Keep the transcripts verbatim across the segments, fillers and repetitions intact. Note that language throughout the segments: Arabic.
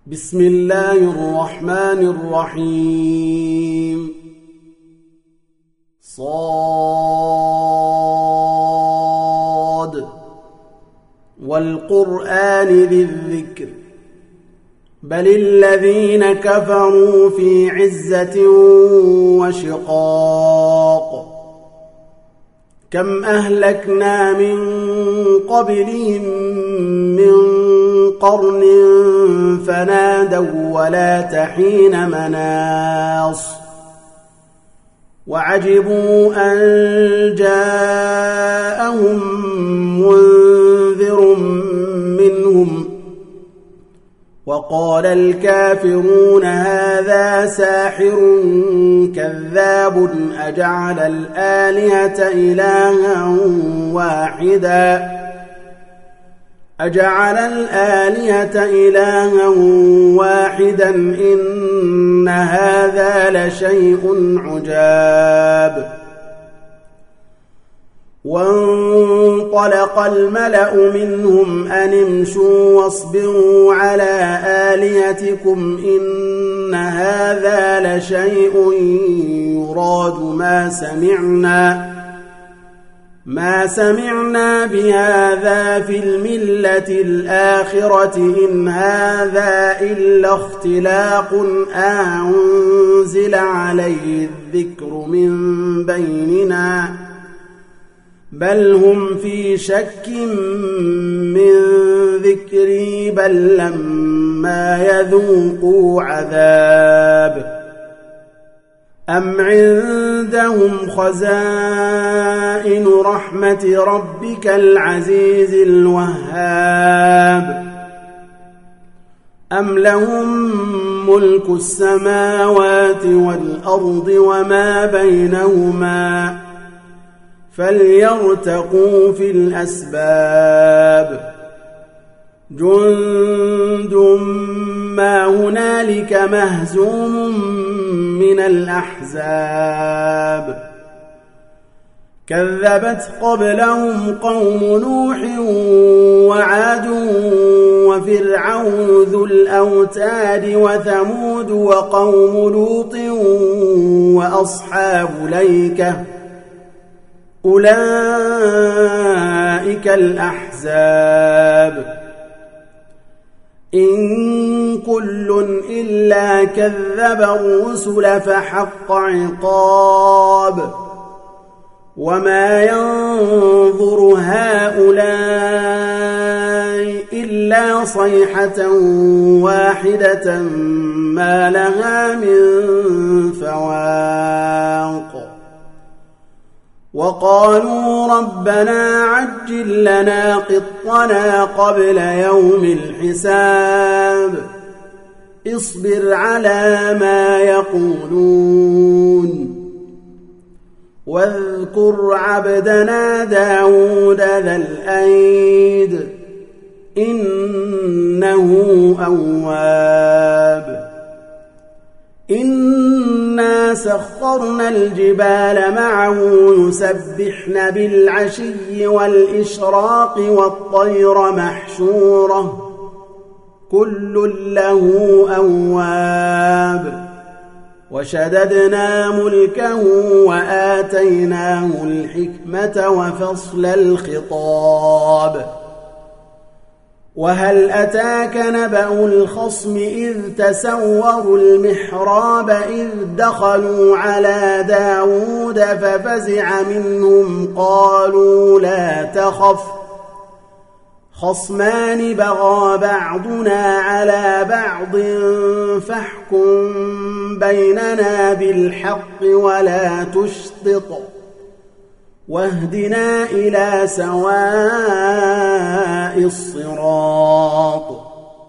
بسم الله الرحمن الرحيم صاد والقرآن ذي الذكر بل الذين كفروا في عزة وشقاق كم أهلكنا من قبلهم من قرن فنادوا ولا تحين مناص وعجبوا أن جاءهم منذر منهم وقال الكافرون هذا ساحر كذاب أجعل الآلهة إلها واحدا أجعل الآلهة إلها واحدا إن هذا لشيء عجاب وانطلق الملأ منهم أن امشوا واصبروا على آلهتكم إن هذا لشيء يراد ما سمعنا ما سمعنا بهذا في الملة الآخرة إن هذا إلا اختلاق أنزل عليه الذكر من بيننا بل هم في شك من ذكري بل لما يذوقوا عذاب أم عندهم خزائن رحمة ربك العزيز الوهاب أم لهم ملك السماوات والأرض وما بينهما فليرتقوا في الأسباب جند ما هنالك مهزوم من الأحزاب كذبت قبلهم قوم نوح وعاد وفرعون ذو الأوتاد وثمود وقوم لوط وأصحاب الأيكة أولئك الأحزاب إن كل إلا كذب الرسل فحق عقاب وما ينظر هؤلاء إلا صيحة واحدة ما لها من فواق وقالوا ربنا عجل لنا قطنا قبل يوم الحساب اصبر على ما يقولون واذكر عبدنا داود ذا الأيد إنه أواب إنا سخرنا الجبال معه يسبحن بالعشي والإشراق والطير محشورة كل له أواب وشددنا ملكه وآتيناه الحكمة وفصل الخطاب وهل أتاك نبأ الخصم إذ تسوروا المحراب إذ دخلوا على داود ففزع منهم قالوا لا تخف خصمان بغى بعضنا على بعض فاحكم بيننا بالحق ولا تشطط واهدنا إلى سواء الصراط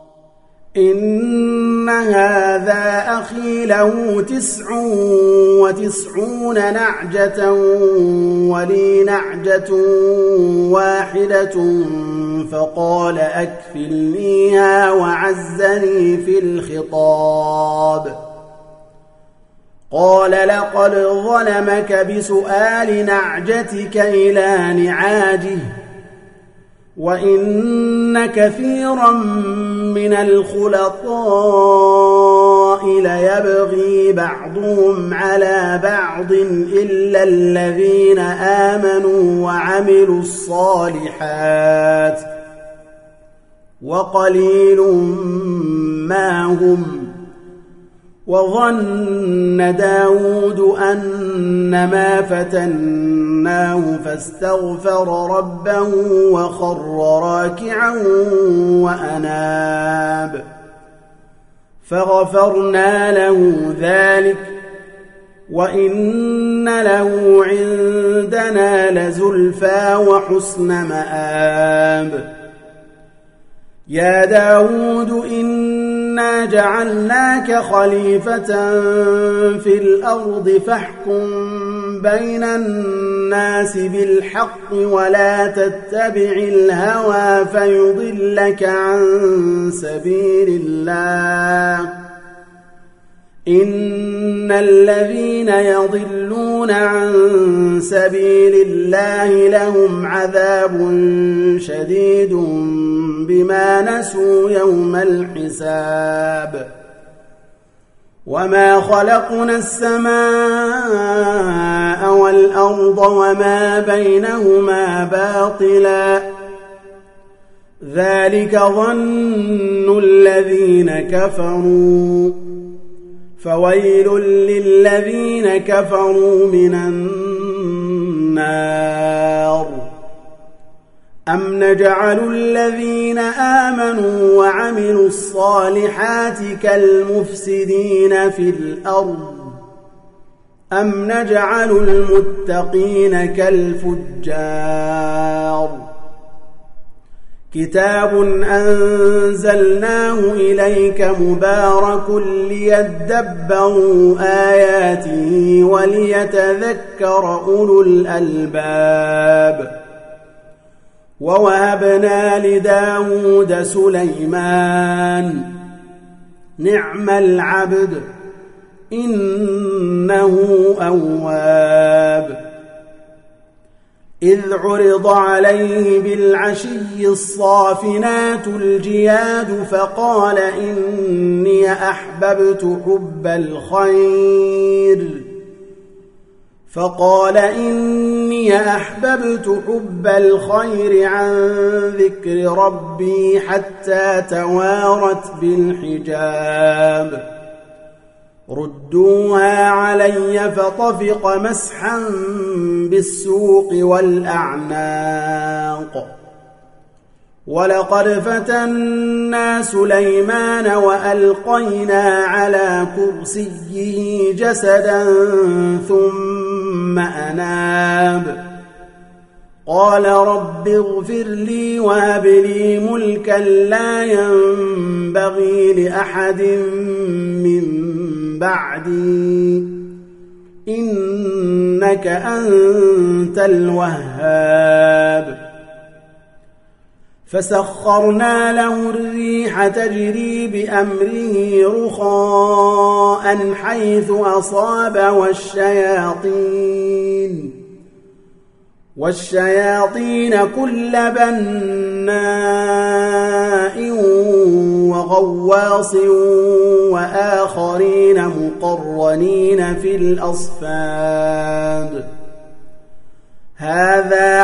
إن هذا أخي له تسع وتسعون نعجة ولي نعجة واحدة فقال أكفلنيها وعزني في الخطاب قال لقد ظلمك بسؤال نعجتك إلى نعاجه وإن كثيرا من الخلطاء ليبغي بعضهم على بعض إلا الذين آمنوا وعملوا الصالحات وقليل ما هم. وظن داود أنما فتناه فاستغفر ربه وخر راكعا وأناب فغفرنا له ذلك وإن له عندنا لزلفى وحسن مآب. يا داود إنا جعلناك خليفة في الأرض فاحكم بين الناس بالحق ولا تتبع الهوى فيضلك عن سبيل الله. إن الذين يضلون عن سبيل الله لهم عذاب شديد بما نسوا يوم الحساب. وما خلقنا السماء والأرض وما بينهما باطلا ذلك ظن الذين كفروا فويل للذين كفروا من النار. أم نجعل الذين آمنوا وعملوا الصالحات كالمفسدين في الأرض أم نجعل المتقين كالفجار. كتاب أنزلناه إليك مبارك ليدبروا آياته وليتذكر أولو الألباب. ووهبنا لداود سليمان نعم العبد إنه أواب. إذ عرض عليه بالعشي الصافنات الجياد فقال إني أحببت حب الخير فقال إني أحببت حب الخير عن ذكر ربي حتى توارت بالحجاب. ردوها علي فطفق مسحا بالسوق والأعناق. ولقد فتنا سليمان وألقينا على كرسيه جسدا ثم أناب قال رب اغفر لي وهب لي ملكا لا ينبغي لأحد من بعدي إنك أنت الوهاب. فسخرنا له الريح تجري بأمره رخاء حيث أصاب والشياطين والشياطين كل بناء وغواص وآخرين مقرنين في الأصفاد. هذا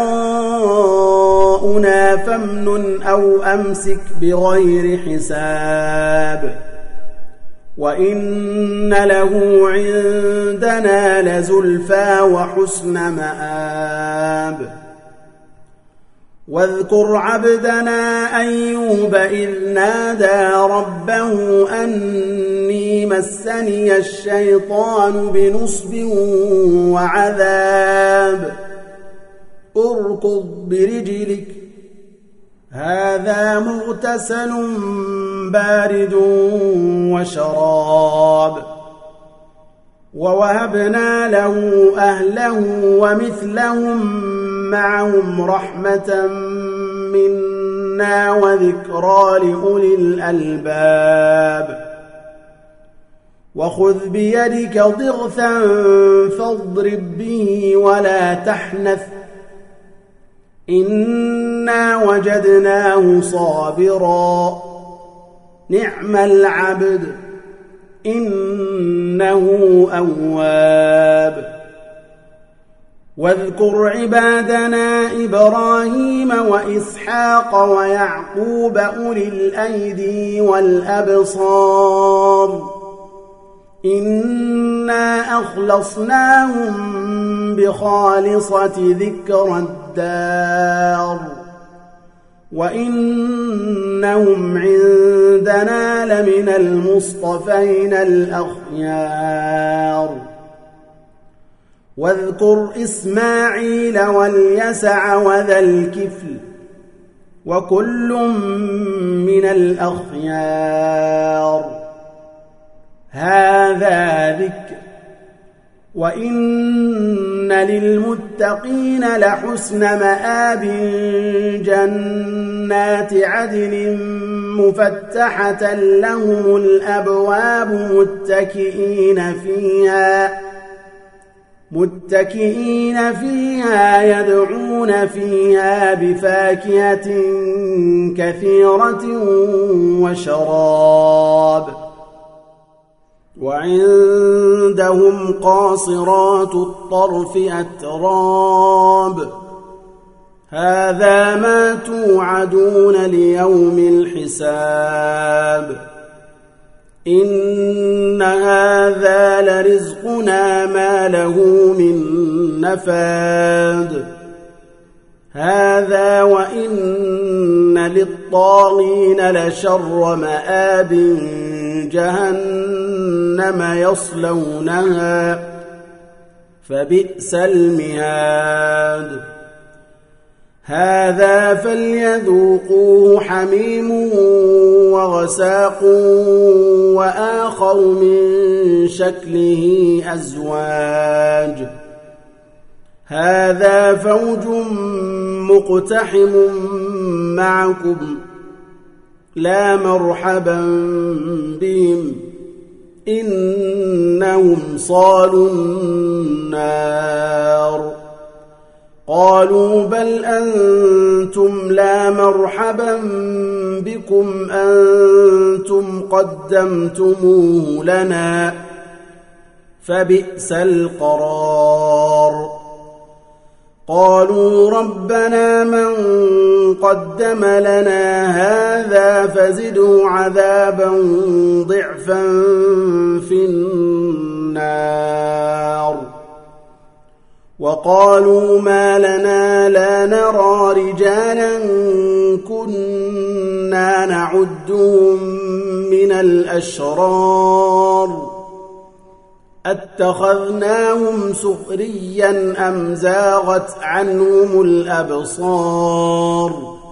عطاؤنا فامنن أو أمسك بغير حساب. وإن له عندنا لزلفى وحسن مآب. واذكر عبدنا أيوب إذ نادى ربه أني مسني الشيطان بنصب وعذاب اركض برجلك هذا مغتسل بارد وشراب. ووهبنا له أهله ومثلهم معهم رحمة منا وذكرى لأولي الألباب. وخذ بيدك ضغثا فاضرب به ولا تحنث إنا وجدناه صابرا نعم العبد إنه أواب واذكر عبادنا إبراهيم وإسحاق ويعقوب أولي الأيدي والأبصار إنا أخلصناهم بخالصة ذكر الدار وإنهم عندنا لمن المصطفين الأخيار واذكر إسماعيل واليسع وذا الكفل وكل من الأخيار هذا ذكر وإن للمتقين لحسن مآب جنات عدن مفتحة لهم الأبواب متكئين فيها متكئين فيها يدعون فيها بفاكهة كثيرة وشراب وعندهم قاصرات الطرف أتراب هذا ما توعدون ليوم الحساب إن هذا لرزقنا ما له من نفاد هذا وإن للطاغين لشر مآب جهنم يصلونها فبئس المهاد هذا فليذوقوه حميم وغساق وآخر من شكله أزواج هذا فوج مقتحم معكم لا مرحبا بهم إنهم صالوا النار قالوا بل أنتم لا مرحبا بكم أنتم قدمتموه لنا فبئس القرار قالوا ربنا من قدم لنا هذا فزده عذابا ضعفا في النار وقالوا ما لنا لا نرى رجالا كنا نعدهم من الأشرار أتخذناهم سخريا أم زاغت عنهم الأبصار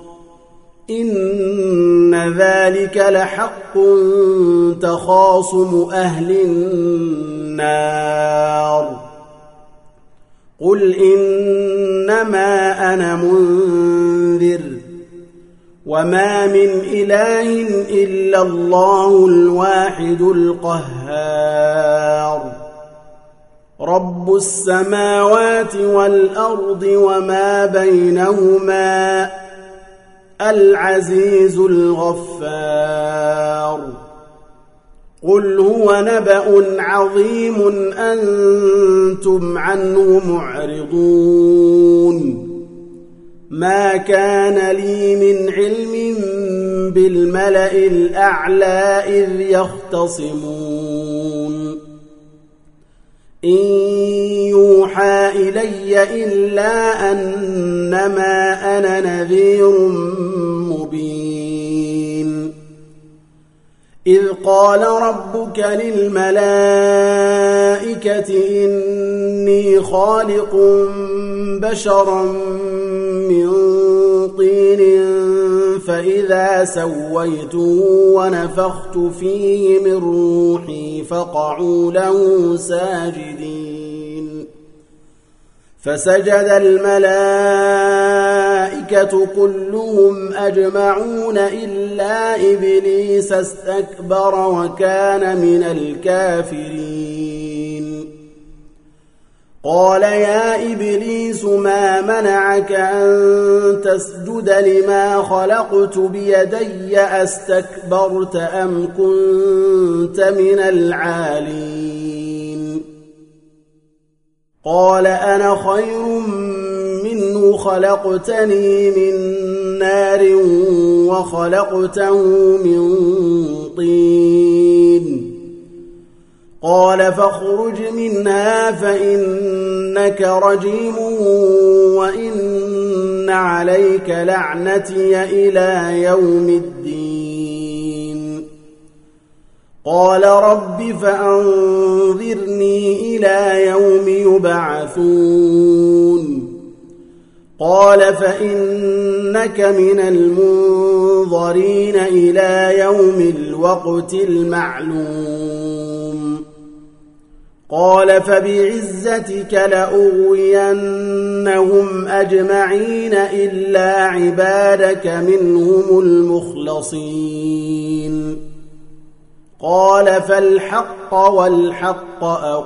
إن ذلك لحق تخاصم أهل النار قل إنما أنا منذر وما من إله إلا الله الواحد القهار رب السماوات والأرض وما بينهما العزيز الغفار قل هو نبأ عظيم أنتم عنه معرضون ما كان لي من علم بالملأ الأعلى إذ يختصمون إن يوحى إلي إلا أنما أنا نذير مبين إذ قال ربك للملائكة إني خالق بشرا من طين فإذا سويته ونفخت فيه من روحي فقعوا له ساجدين فسجد الملائكة كلهم أجمعون إلا إبليس استكبر وكان من الكافرين قال يا إبليس ما منعك أن تسجد لما خلقت بيدي أستكبرت أم كنت من العالين قال أنا خير منه خلقتني من نار وخلقته من طين قال فاخرج منها فإنك رجيم وإن عليك لعنتي إلى يوم الدين قال رب فأنظرني إلى يوم يبعثون قال فإنك من المنظرين إلى يوم الوقت المعلوم قال فبعزتك لأغوينهم أجمعين إلا عبادك منهم المخلصين قال فالحق والحق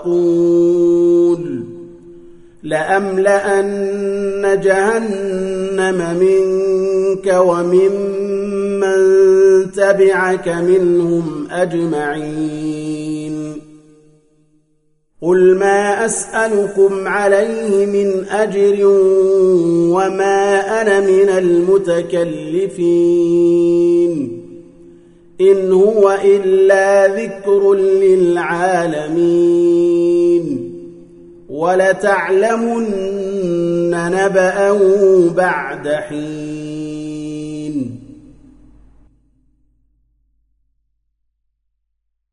أقول لأملأن جهنم منك وممن تبعك منهم أجمعين قل ما أسألكم عليه من أجر وما أنا من المتكلفين إن هو إلا ذكر للعالمين ولتعلمن نبأه بعد حين